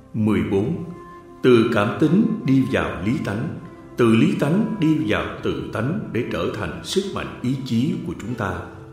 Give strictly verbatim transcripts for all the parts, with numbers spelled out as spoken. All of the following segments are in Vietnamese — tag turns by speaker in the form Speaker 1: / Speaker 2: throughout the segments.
Speaker 1: mười bốn. Từ cảm tính đi vào lý tánh, từ lý tánh đi vào tự tánh để trở thành sức mạnh ý chí của chúng ta.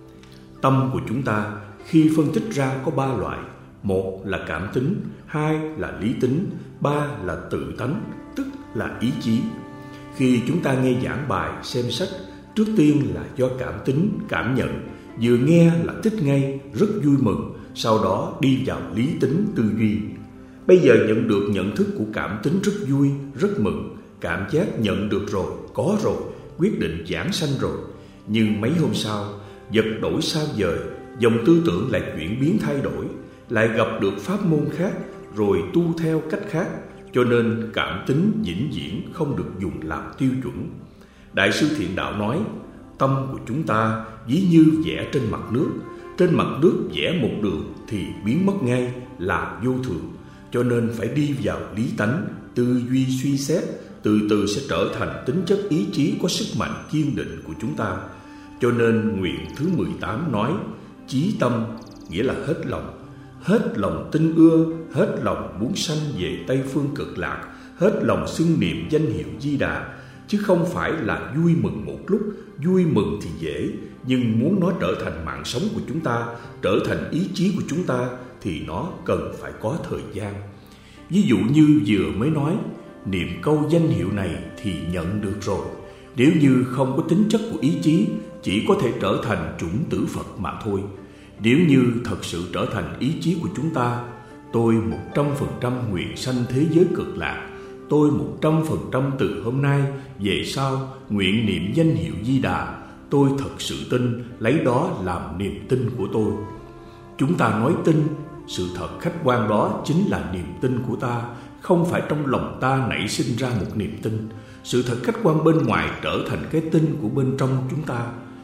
Speaker 1: Tâm của chúng ta khi phân tích ra có ba loại: một là cảm tính, hai là lý tính, ba là tự tánh, tức là ý chí. Khi chúng ta nghe giảng bài, xem sách, trước tiên là do cảm tính, cảm nhận, vừa nghe là thích ngay, rất vui mừng, sau đó đi vào lý tính, tư duy. Bây giờ nhận được nhận thức của cảm tính rất vui, rất mừng, cảm giác nhận được rồi, có rồi, quyết định giảng sanh rồi. Nhưng mấy hôm sau, vật đổi sao dời, dòng tư tưởng lại chuyển biến thay đổi, lại gặp được pháp môn khác, rồi tu theo cách khác, cho nên cảm tính vĩnh viễn không được dùng làm tiêu chuẩn. Đại sư Thiện Đạo nói, tâm của chúng ta ví như vẽ trên mặt nước, trên mặt nước vẽ một đường thì biến mất ngay, là vô thường. Cho nên phải đi vào lý tánh, tư duy suy xét, từ từ sẽ trở thành tính chất ý chí có sức mạnh kiên định của chúng ta. Cho nên nguyện thứ mười tám nói, chí tâm, nghĩa là hết lòng, hết lòng tin ưa, hết lòng muốn sanh về Tây Phương Cực Lạc, hết lòng xưng niệm danh hiệu Di Đà, chứ không phải là vui mừng một lúc. Vui mừng thì dễ, nhưng muốn nó trở thành mạng sống của chúng ta, trở thành ý chí của chúng ta, thì nó cần phải có thời gian. Ví dụ như vừa mới nói, niệm câu danh hiệu này thì nhận được rồi. Nếu như không có tính chất của ý chí, chỉ có thể trở thành chủng tử Phật mà thôi. Nếu như thật sự trở thành ý chí của chúng ta, tôi một trăm phần trăm nguyện sanh thế giới cực lạc, tôi một trăm phần trăm từ hôm nay về sau nguyện niệm danh hiệu Di Đà, tôi thật sự tin, lấy đó làm niềm tin của tôi. Chúng ta nói tin, sự thật khách quan đó chính là niềm tin của ta, không phải trong lòng ta nảy sinh ra một niềm tin. Sự thật khách quan bên ngoài trở thành cái tin của bên trong chúng ta.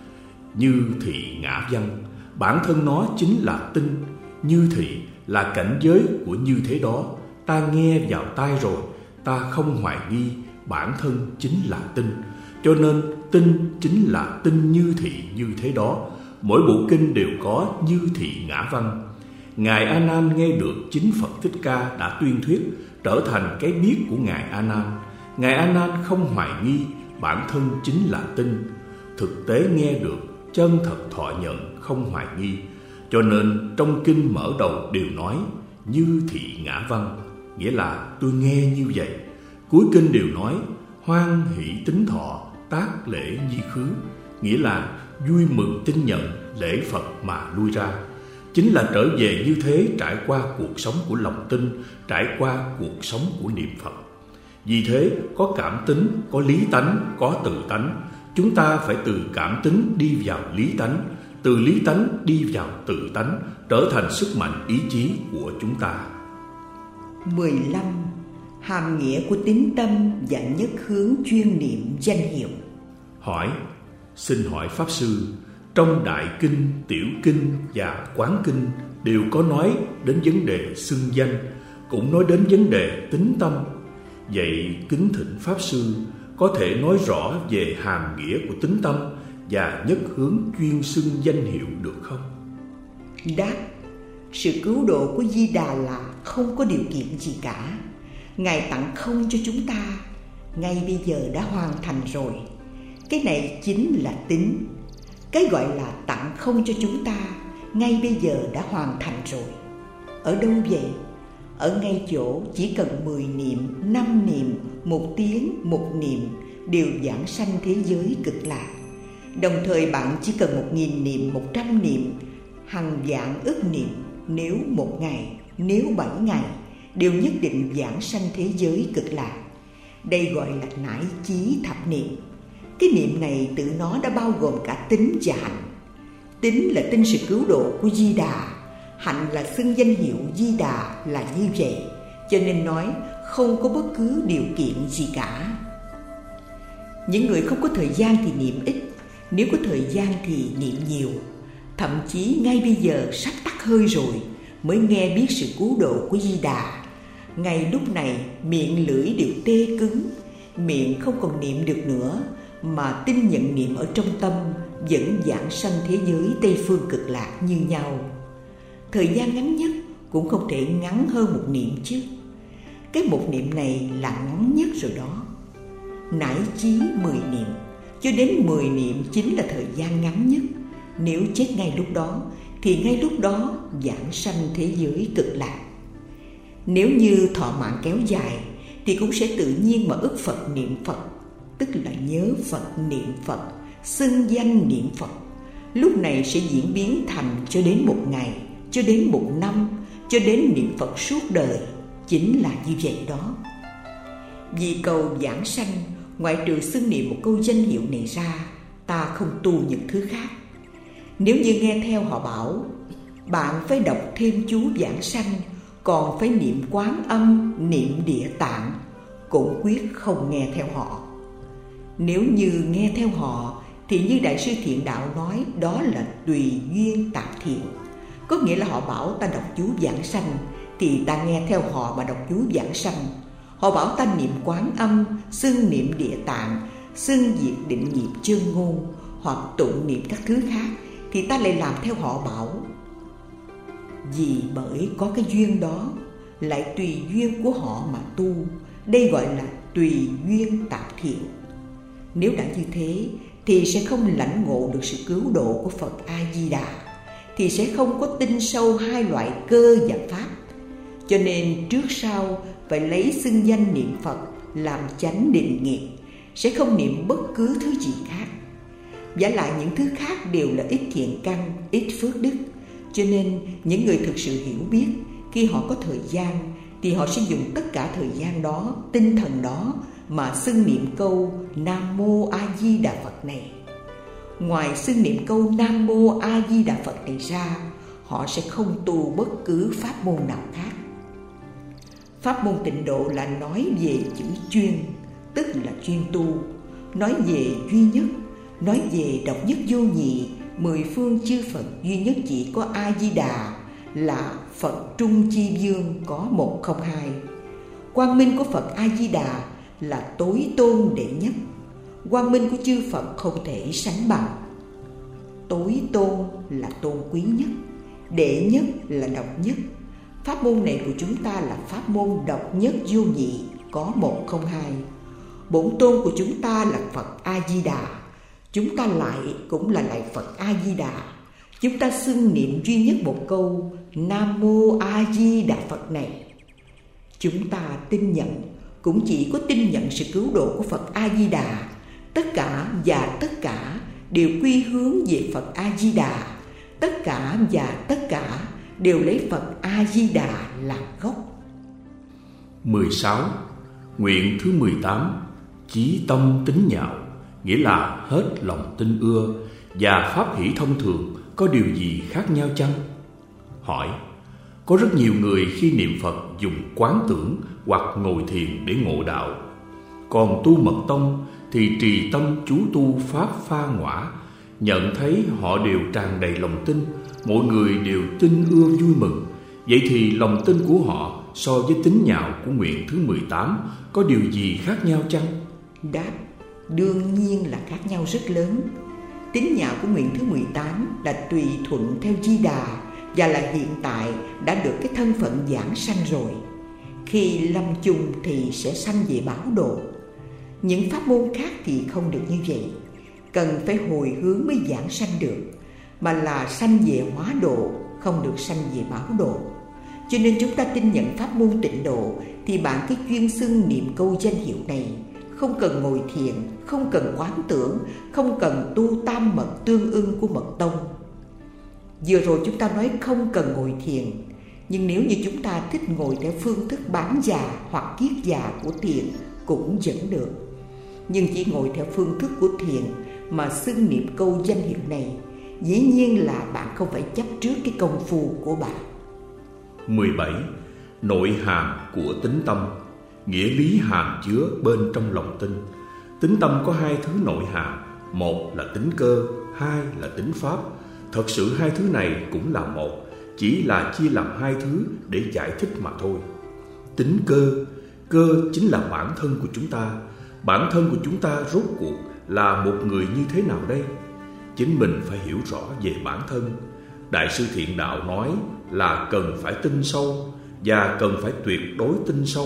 Speaker 1: Như thị ngã văn, bản thân nó chính là tin. Như thị là cảnh giới của như thế đó. Ta nghe vào tai rồi, ta không hoài nghi, bản thân chính là tin. Cho nên tin chính là tin như thị như thế đó. Mỗi bộ kinh đều có như thị ngã văn. Ngài A Nan nghe được chính Phật Thích Ca đã tuyên thuyết, trở thành cái biết của Ngài A Nan. Ngài A Nan không hoài nghi, bản thân chính là tin. Thực tế nghe được, chân thật thọ nhận, không hoài nghi. Cho nên trong kinh mở đầu đều nói như thị ngã văn, nghĩa là tôi nghe như vậy. Cuối kinh đều nói hoan hỷ tín thọ, tác lễ nhi khứ, nghĩa là vui mừng tin nhận, lễ Phật mà lui ra. Chính là trở về như thế, trải qua cuộc sống của lòng tin, trải qua cuộc sống của niệm Phật. Vì thế có cảm tính, có lý tánh, có tự tánh. Chúng ta phải từ cảm tính đi vào lý tánh, từ lý tánh đi vào tự tánh, trở thành sức mạnh ý chí của chúng ta.
Speaker 2: mười lăm. Hàm nghĩa của tín tâm và nhất hướng chuyên niệm danh hiệu.
Speaker 1: Hỏi, xin hỏi Pháp Sư, trong Đại Kinh, Tiểu Kinh và Quán Kinh đều có nói đến vấn đề xưng danh, cũng nói đến vấn đề tín tâm. Vậy kính thỉnh Pháp Sư có thể nói rõ về hàm nghĩa của tín tâm và nhất hướng chuyên xưng danh hiệu được không?
Speaker 2: Đáp, sự cứu độ của Di Đà là không có điều kiện gì cả. Ngài tặng không cho chúng ta, ngay bây giờ đã hoàn thành rồi. Cái này chính là tín. Cái gọi là tặng không cho chúng ta, ngay bây giờ đã hoàn thành rồi. Ở đâu vậy? Ở ngay chỗ chỉ cần mười niệm, năm niệm, một tiếng, một niệm đều giảng sanh thế giới cực lạc. Đồng thời bạn chỉ cần một nghìn niệm, một trăm niệm, hằng vạn ức niệm, nếu một ngày, nếu bảy ngày, đều nhất định giảng sanh thế giới cực lạc. Đây gọi là nải chí thập niệm. Cái niệm này tự nó đã bao gồm cả tín và hạnh. Tín là tin sự cứu độ của Di Đà, hạnh là xưng danh hiệu Di Đà là như vậy. Cho nên nói không có bất cứ điều kiện gì cả. Những người không có thời gian thì niệm ít, nếu có thời gian thì niệm nhiều. Thậm chí ngay bây giờ sắp tắt hơi rồi mới nghe biết sự cứu độ của Di Đà. Ngay lúc này miệng lưỡi đều tê cứng, miệng không còn niệm được nữa, mà tin nhận niệm ở trong tâm vẫn giảng sanh thế giới Tây Phương Cực Lạc như nhau. Thời gian ngắn nhất cũng không thể ngắn hơn một niệm chứ. cái một niệm này là ngắn nhất rồi đó. Nải chí mười niệm, cho đến mười niệm chính là thời gian ngắn nhất. Nếu chết ngay lúc đó thì ngay lúc đó giảng sanh thế giới cực lạc. Nếu như thọ mạng kéo dài thì cũng sẽ tự nhiên mà ức Phật niệm Phật, tức là nhớ Phật niệm Phật, xưng danh niệm Phật. Lúc này sẽ diễn biến thành cho đến một ngày, cho đến một năm, cho đến niệm Phật suốt đời. Chính là như vậy đó. Vì cầu giảng sanh, ngoại trừ xưng niệm một câu danh hiệu này ra, ta không tu những thứ khác. Nếu như nghe theo họ bảo, bạn phải đọc thêm chú giảng sanh, còn phải niệm Quán Âm, niệm Địa Tạng, cũng quyết không nghe theo họ. Nếu như nghe theo họ thì như Đại sư Thiện Đạo nói, đó là tùy duyên tạp thiện. Có nghĩa là họ bảo ta đọc chú giảng sanh thì ta nghe theo họ mà đọc chú giảng sanh. Họ bảo ta niệm Quán Âm, xưng niệm Địa Tạng, xưng diệt định nghiệp chân ngôn, hoặc tụng niệm các thứ khác, thì ta lại làm theo họ bảo. Vì bởi có cái duyên đó, lại tùy duyên của họ mà tu. Đây gọi là tùy duyên tạp thiện. Nếu đã như thế thì sẽ không lãnh ngộ được sự cứu độ của Phật A-di-đà, thì sẽ không có tin sâu hai loại cơ và pháp. Cho nên trước sau phải lấy xưng danh niệm Phật làm chánh định nghiệp, sẽ không niệm bất cứ thứ gì khác. Vả lại những thứ khác đều là ít thiện căn, ít phước đức. Cho nên những người thực sự hiểu biết, khi họ có thời gian thì họ sẽ dùng tất cả thời gian đó, tinh thần đó mà xưng niệm câu Nam Mô A Di Đà Phật này. Ngoài xưng niệm câu Nam Mô A Di Đà Phật này ra, họ sẽ không tu bất cứ pháp môn nào khác. Pháp môn Tịnh Độ là nói về chữ chuyên, tức là chuyên tu, nói về duy nhất, nói về độc nhất vô nhị, mười phương chư Phật duy nhất chỉ có A Di Đà là Phật Trung Chi Dương, có một không hai. Quang minh của Phật A Di Đà là tối tôn đệ nhất. Quang minh của chư Phật không thể sánh bằng. Tối tôn là tôn quý nhất, đệ nhất là độc nhất. Pháp môn này của chúng ta là pháp môn độc nhất vô nhị, có một không hai. Bổn tôn của chúng ta là Phật A Di Đà. Chúng ta lại cũng là lại Phật A Di Đà. Chúng ta xưng niệm duy nhất một câu Nam Mô A Di Đà Phật này. Chúng ta tin nhận, cũng chỉ có tin nhận sự cứu độ của Phật A Di Đà. Tất cả và tất cả đều quy hướng về Phật A Di Đà. Tất cả và tất cả đều lấy Phật A Di Đà làm gốc.
Speaker 1: mười sáu. Nguyện thứ mười tám. Chí tâm tín nhạo, nghĩa là hết lòng tin ưa, và pháp hỷ thông thường có điều gì khác nhau chăng? Hỏi: có rất nhiều người khi niệm Phật dùng quán tưởng hoặc ngồi thiền để ngộ đạo. Còn tu mật tông thì trì tâm chú tu pháp pha ngõa. Nhận thấy họ đều tràn đầy lòng tin, mọi người đều tin ưa vui mừng. Vậy thì lòng tin của họ so với tín nhạo của nguyện thứ mười tám có điều gì khác nhau chăng?
Speaker 2: Đáp: đương nhiên là khác nhau rất lớn. Tín nhạo của nguyện thứ mười tám là tùy thuận theo Di Đà, và là hiện tại đã được cái thân phận giảng sanh rồi. Khi lâm chung thì sẽ sanh về bảo độ. Những pháp môn khác thì không được như vậy, cần phải hồi hướng mới giảng sanh được, mà là sanh về hóa độ, không được sanh về bảo độ. Cho nên chúng ta tin nhận pháp môn Tịnh Độ thì bạn cứ chuyên xưng niệm câu danh hiệu này, không cần ngồi thiền, không cần quán tưởng, không cần tu tam mật tương ưng của mật tông. Vừa rồi chúng ta nói không cần ngồi thiền, nhưng nếu như chúng ta thích ngồi theo phương thức bán già hoặc kiết già của thiền cũng vẫn được. Nhưng chỉ ngồi theo phương thức của thiền mà xưng niệm câu danh hiệu này, dĩ nhiên là bạn không phải chấp trước cái công phu của bạn.
Speaker 1: mười bảy. Nội hàm của tín tâm, nghĩa lý hàm chứa bên trong lòng tin. Tín tâm có hai thứ nội hàm, một là tính cơ, hai là tính pháp. Thật sự hai thứ này cũng là một, chỉ là chia làm hai thứ để giải thích mà thôi. Tính cơ, cơ chính là bản thân của chúng ta. Bản thân của chúng ta rốt cuộc là một người như thế nào đây? Chính mình phải hiểu rõ về bản thân. Đại sư Thiện Đạo nói là cần phải tin sâu, và cần phải tuyệt đối tin sâu,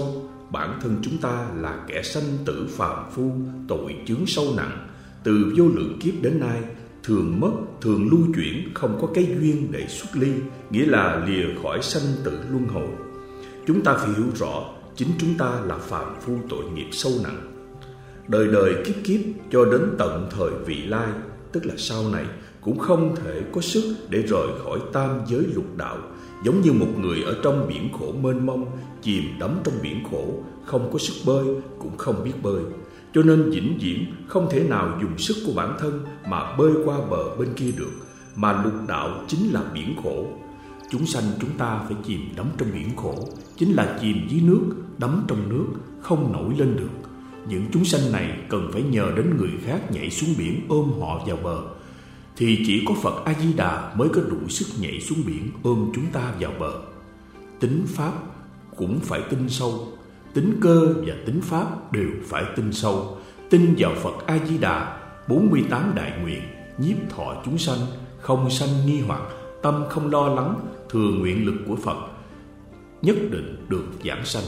Speaker 1: bản thân chúng ta là kẻ sanh tử phàm phu, tội chướng sâu nặng, từ vô lượng kiếp đến nay, thường mất, thường lưu chuyển, không có cái duyên để xuất ly, nghĩa là lìa khỏi sanh tử luân hồi. Chúng ta phải hiểu rõ, chính chúng ta là phàm phu tội nghiệp sâu nặng. Đời đời kiếp kiếp cho đến tận thời vị lai, tức là sau này, cũng không thể có sức để rời khỏi tam giới lục đạo, giống như một người ở trong biển khổ mênh mông, chìm đắm trong biển khổ, không có sức bơi, cũng không biết bơi. Cho nên vĩnh viễn không thể nào dùng sức của bản thân mà bơi qua bờ bên kia được, mà lục đạo chính là biển khổ. Chúng sanh chúng ta phải chìm đắm trong biển khổ, chính là chìm dưới nước, đắm trong nước, không nổi lên được. Những chúng sanh này cần phải nhờ đến người khác nhảy xuống biển ôm họ vào bờ, thì chỉ có Phật A-di-đà mới có đủ sức nhảy xuống biển ôm chúng ta vào bờ. Tính pháp cũng phải tin sâu, tính cơ và tính pháp đều phải tin sâu. Tin vào Phật A-di-đà, bốn mươi tám đại nguyện, nhiếp thọ chúng sanh, không sanh nghi hoặc, tâm không lo lắng, thừa nguyện lực của Phật, nhất định được giảng sanh.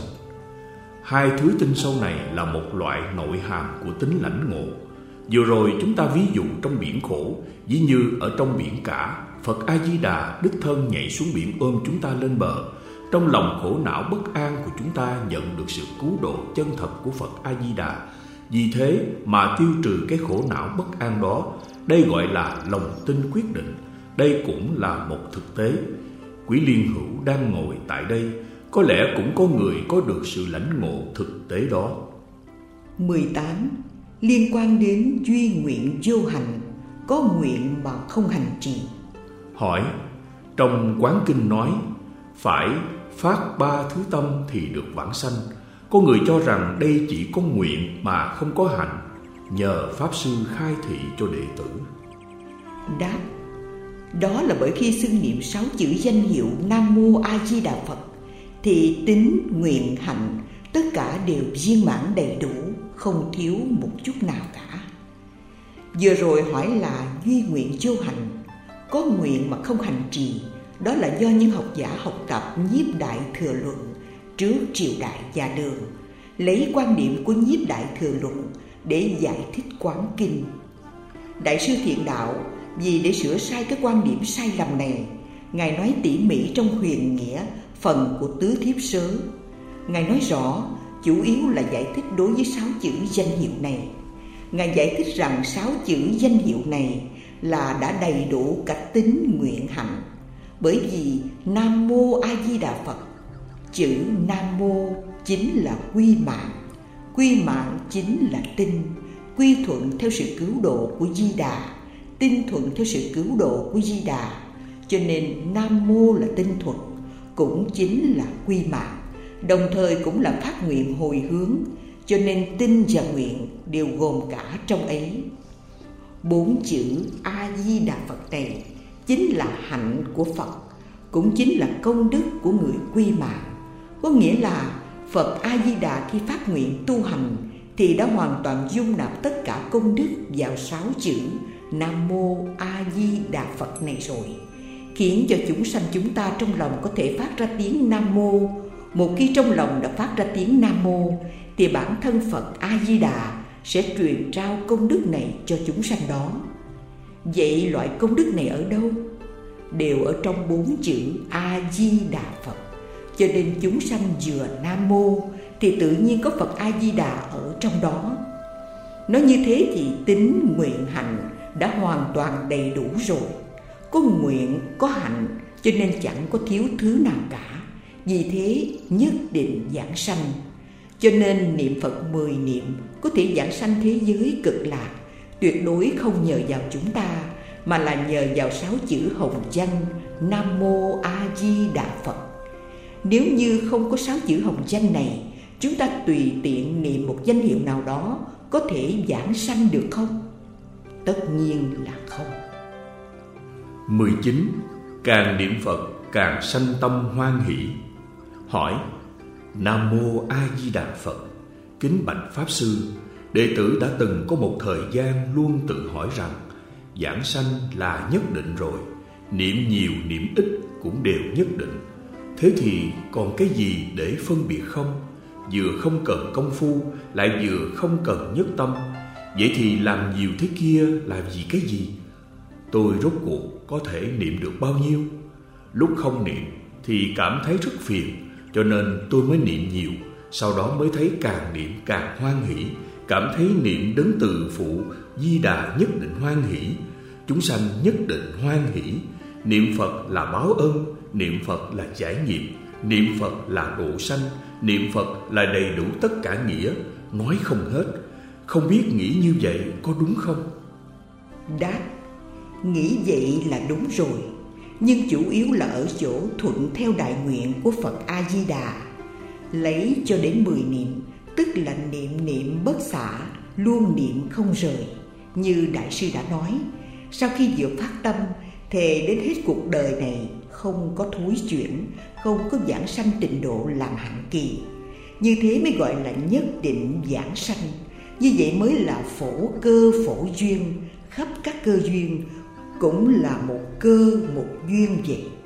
Speaker 1: Hai thứ tin sâu này là một loại nội hàm của tính lãnh ngộ. Vừa rồi chúng ta ví dụ trong biển khổ, ví như ở trong biển cả, Phật A-di-đà đích thân nhảy xuống biển ôm chúng ta lên bờ. Trong lòng khổ não bất an của chúng ta nhận được sự cứu độ chân thật của Phật A-di-đà. Vì thế mà tiêu trừ cái khổ não bất an đó. Đây gọi là lòng tin quyết định. Đây cũng là một thực tế. Quý liên hữu đang ngồi tại đây, có lẽ cũng có người có được sự lãnh ngộ thực tế đó.
Speaker 2: mười tám. Liên quan đến duy nguyện vô hành, có nguyện mà không hành trì.
Speaker 1: Hỏi, trong Quán Kinh nói, phải phát ba thứ tâm thì được vãng sanh. Có người cho rằng đây chỉ có nguyện mà không có hành, nhờ Pháp Sư khai thị cho đệ tử.
Speaker 2: Đáp, đó là bởi khi xưng niệm sáu chữ danh hiệu Nam Mô A Di Đà Phật thì tính, nguyện, hạnh tất cả đều viên mãn đầy đủ, không thiếu một chút nào cả. Vừa rồi hỏi là duy nguyện vô hành, có nguyện mà không hành trì. Đó là do những học giả học tập Nhiếp Đại Thừa Luận trước triều đại Gia Đường, lấy quan điểm của Nhiếp Đại Thừa Luận để giải thích Quán Kinh. Đại sư Thiện Đạo vì để sửa sai cái quan điểm sai lầm này, Ngài nói tỉ mỉ trong Huyền Nghĩa phần của Tứ Thiếp Sớ. Ngài nói rõ chủ yếu là giải thích đối với sáu chữ danh hiệu này. Ngài giải thích rằng sáu chữ danh hiệu này là đã đầy đủ cả tính, nguyện, hạnh. Bởi vì Nam Mô A Di Đà Phật, chữ Nam Mô chính là quy mạng, quy mạng chính là tin, quy thuận theo sự cứu độ của Di Đà, tin thuận theo sự cứu độ của Di Đà. Cho nên Nam Mô là tinh thuận, cũng chính là quy mạng, đồng thời cũng là phát nguyện hồi hướng. Cho nên tin và nguyện đều gồm cả trong ấy. Bốn chữ A Di Đà Phật này chính là hạnh của Phật, cũng chính là công đức của người quy mạng. Có nghĩa là Phật A Di Đà khi phát nguyện tu hành thì đã hoàn toàn dung nạp tất cả công đức vào sáu chữ Nam Mô A Di Đà Phật này rồi, khiến cho chúng sanh chúng ta trong lòng có thể phát ra tiếng Nam Mô. Một khi trong lòng đã phát ra tiếng Nam Mô thì bản thân Phật A Di Đà sẽ truyền trao công đức này cho chúng sanh đó. Vậy loại công đức này ở đâu? Đều ở trong bốn chữ A Di Đà Phật. Cho nên chúng sanh vừa Nam Mô thì tự nhiên có Phật A Di Đà ở trong đó. Nói như thế thì tính, nguyện, hạnh đã hoàn toàn đầy đủ rồi. Có nguyện, có hạnh, cho nên chẳng có thiếu thứ nào cả. Vì thế nhất định giảng sanh. Cho nên niệm Phật mười niệm có thể giảng sanh thế giới cực lạc, tuyệt đối không nhờ vào chúng ta, mà là nhờ vào sáu chữ hồng danh Nam Mô A Di Đà Phật. Nếu như không có sáu chữ hồng danh này, chúng ta tùy tiện niệm một danh hiệu nào đó có thể giảng sanh được không? Tất nhiên là không.
Speaker 1: mười chín. Càng niệm Phật càng sanh tâm hoan hỷ. Hỏi, Nam Mô A Di Đà Phật, kính bạch Pháp Sư, đệ tử đã từng có một thời gian luôn tự hỏi rằng giảng sanh là nhất định rồi, niệm nhiều niệm ít cũng đều nhất định. Thế thì còn cái gì để phân biệt không? vừa không cần công phu, lại vừa không cần nhất tâm. Vậy thì làm nhiều thế kia là vì cái gì? Tôi rốt cuộc có thể niệm được bao nhiêu? Lúc không niệm thì cảm thấy rất phiền, cho nên tôi mới niệm nhiều. Sau đó mới thấy càng niệm càng hoan hỷ, cảm thấy niệm đấng từ phụ Di Đà nhất định hoan hỷ, chúng sanh nhất định hoan hỷ. Niệm Phật là báo ơn, niệm Phật là giải nghiệp, niệm Phật là độ sanh, niệm Phật là đầy đủ tất cả nghĩa, nói không hết. Không biết nghĩ như vậy có đúng không?
Speaker 2: Đáp: nghĩ vậy là đúng rồi, nhưng chủ yếu là ở chỗ thuận theo đại nguyện của Phật A-di-đà. Lấy cho đến mười niệm, tức là niệm niệm bất xả, luôn niệm không rời. Như Đại sư đã nói, sau khi vừa phát tâm, thề đến hết cuộc đời này không có thối chuyển, không có giảng sanh tịnh độ làm hạng kỳ. Như thế mới gọi là nhất định giảng sanh. Như vậy mới là phổ cơ phổ duyên, khắp các cơ duyên cũng là một cơ một duyên vậy.